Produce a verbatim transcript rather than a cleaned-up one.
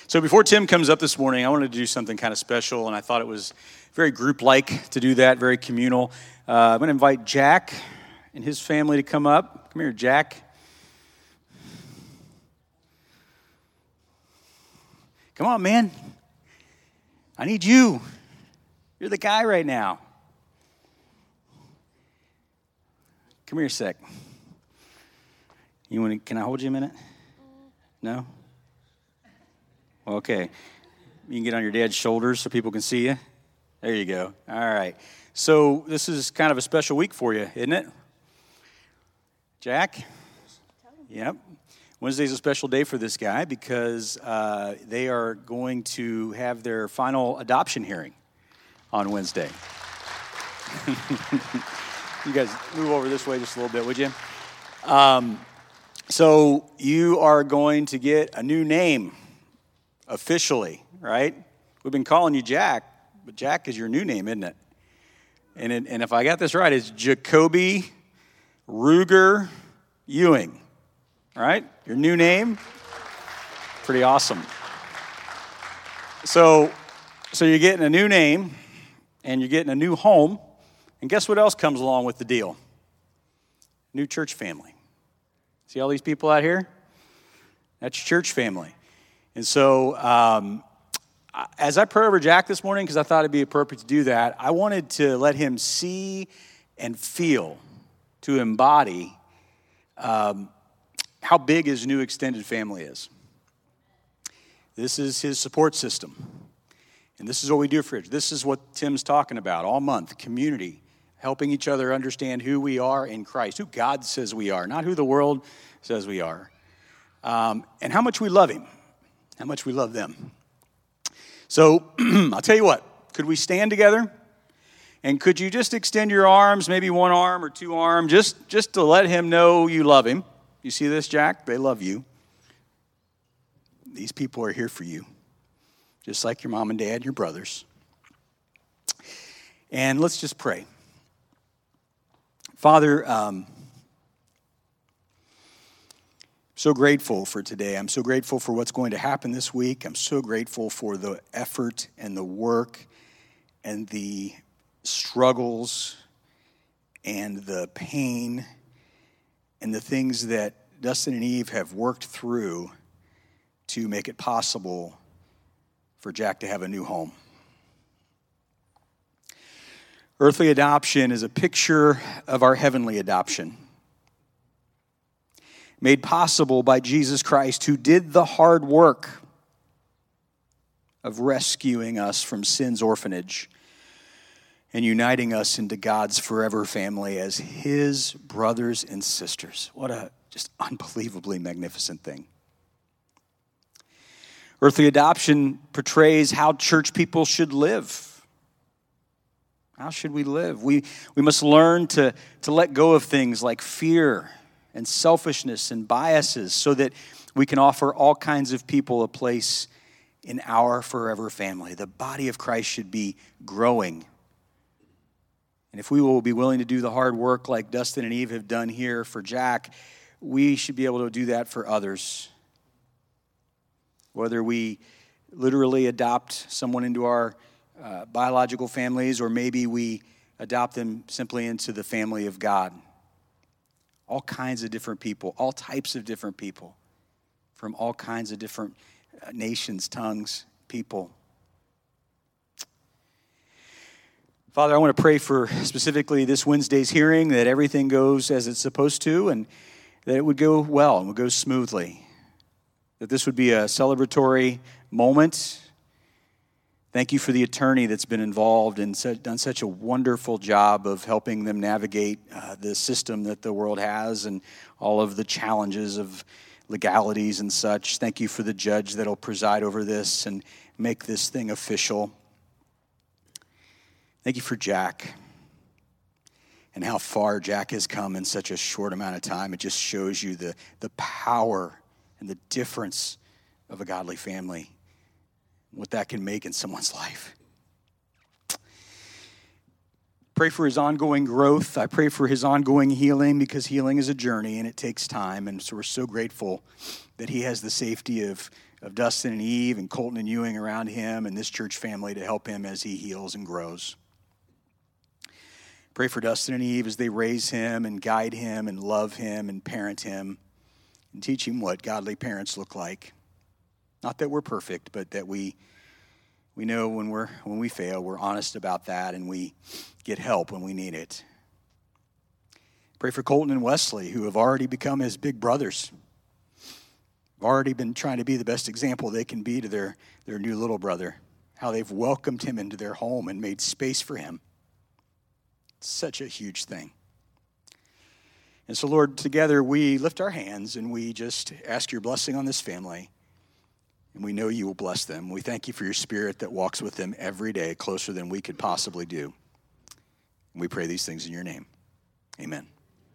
So before Tim comes up this morning, I wanted to do something kind of special, and I thought it was very group-like to do that, very communal. Uh, I'm going to invite Jack and his family to come up. Come here, Jack. Come on, man. I need you. You're the guy right now. Come here a sec. You want to, can I hold you a minute? No? Okay. You can get on your dad's shoulders so people can see you. There you go. All right. So this is kind of a special week for you, isn't it? Jack? Yep. Wednesday's a special day for this guy because uh, they are going to have their final adoption hearing on Wednesday. You guys move over this way just a little bit, would you? Um, so you are going to get a new name officially, right? We've been calling you Jack, but Jack is your new name, isn't it? And it, and if I got this right, it's Jacoby Ruger Ewing, right? Your new name? Pretty awesome. So, so you're getting a new name, and you're getting a new home, and guess what else comes along with the deal? New church family. See all these people out here? That's your church family. And so um, as I pray over Jack this morning, because I thought it'd be appropriate to do that, I wanted to let him see and feel, to embody um, how big his new extended family is. This is his support system. And this is what we do for it. This is what Tim's talking about all month, community, helping each other understand who we are in Christ, who God says we are, not who the world says we are, um, and how much we love him. How much we love them. So, I'll tell you what. Could we stand together? And could you just extend your arms, maybe one arm or two arms, just, just to let him know you love him? You see this, Jack? They love you. These people are here for you. Just like your mom and dad, your brothers. And let's just pray. Father, um, so grateful for today. I'm so grateful for what's going to happen this week. I'm so grateful for the effort and the work and the struggles and the pain and the things that Dustin and Eve have worked through to make it possible for Jack to have a new home. Earthly adoption is a picture of our heavenly adoption, made possible by Jesus Christ, who did the hard work of rescuing us from sin's orphanage and uniting us into God's forever family as his brothers and sisters. What a just unbelievably magnificent thing. Earthly adoption portrays how church people should live. How should we live? We, we must learn to, to let go of things like fear and selfishness and biases so that we can offer all kinds of people a place in our forever family. The body of Christ should be growing. And if we will be willing to do the hard work like Dustin and Eve have done here for Jack, we should be able to do that for others. Whether we literally adopt someone into our uh, biological families, or maybe we adopt them simply into the family of God. All kinds of different people, all types of different people, from all kinds of different uh, nations, tongues, people. Father, I want to pray for specifically this Wednesday's hearing, that everything goes as it's supposed to, and that it would go well and would go smoothly. That this would be a celebratory moment. Thank you for the attorney that's been involved and done such a wonderful job of helping them navigate uh, the system that the world has and all of the challenges of legalities and such. Thank you for the judge that'll preside over this and make this thing official. Thank you for Jack and how far Jack has come in such a short amount of time. It just shows you the, the power and the difference of a godly family, what that can make in someone's life. Pray for his ongoing growth. I pray for his ongoing healing, because healing is a journey and it takes time. And so we're so grateful that he has the safety of of Dustin and Eve and Colton and Ewing around him and this church family to help him as he heals and grows. Pray for Dustin and Eve as they raise him and guide him and love him and parent him and teach him what godly parents look like. Not that we're perfect, but that we we know when we're when we fail, we're honest about that and we get help when we need it. Pray for Colton and Wesley, who have already become his big brothers. Have already been trying to be the best example they can be to their, their new little brother. How they've welcomed him into their home and made space for him. It's such a huge thing. And so, Lord, together we lift our hands and we just ask your blessing on this family. And we know you will bless them. We thank you for your Spirit that walks with them every day, closer than we could possibly do. And we pray these things in your name. Amen.